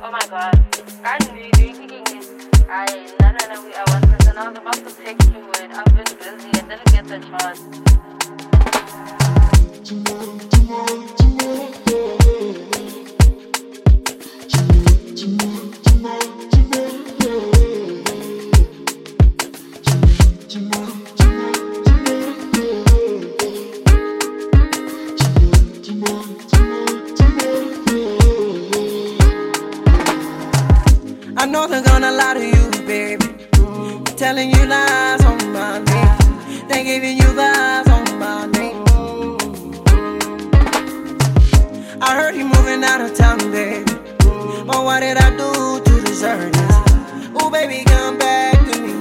Oh my god. I knew you. No, we are one person. I was about to text you it. I've been busy. I didn't get the chance. I know they're gonna lie to you, baby. Telling you lies on my name. They giving you lies on my name. I heard you moving out of town, baby. But what did I do to deserve this? Oh, baby, come back to me.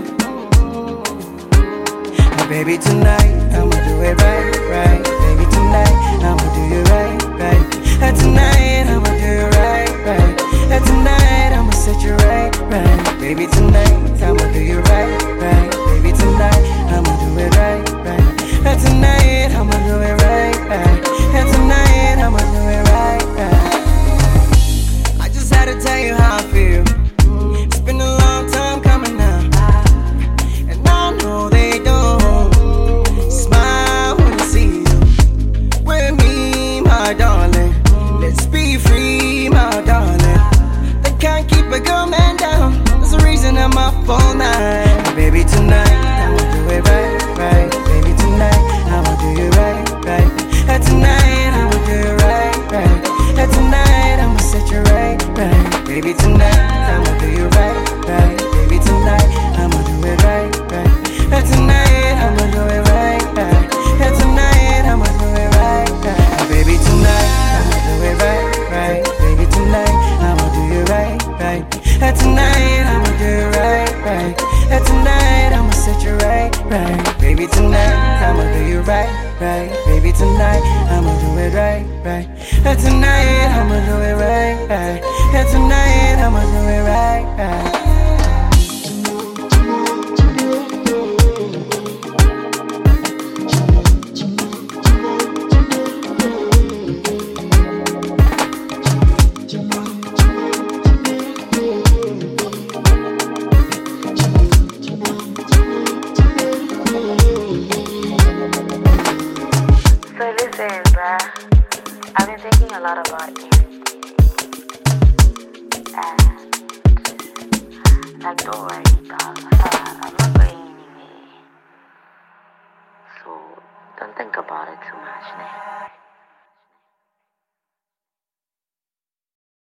Oh, baby, tonight I'ma do it right, right. Baby, tonight I'ma do you right, right. And tonight I'ma do you right, right. And tonight I'ma set you right, right. Baby, tonight I'ma do you right, right. Baby, tonight I'ma do it right, right. And tonight I'ma do it right, right. And tonight I'ma do it right, right. I just had to tell you how I feel. It's been a long time coming now, and I know they don't smile when they see you with me, my darling. Let's be free, my darling. They can't keep a girl man down. There's a reason I'm up all night. Baby, tonight I'ma do it right, right. Baby, tonight I'ma do you right, right. And tonight I'ma do it right, right. And tonight I'ma set you right, right. Baby, tonight I'ma do you right, right. Baby, tonight I'ma do it right, right. And tonight I'ma do it right, right. And tonight I'ma do it right, right. Baby, tonight I'ma do it right, right. Baby, tonight I'ma do you right, right. And tonight I'ma do it right, right. And tonight I'ma set you right, right. Baby, tonight I'ma do you right, right. Baby, tonight I'ma do it right, right. And tonight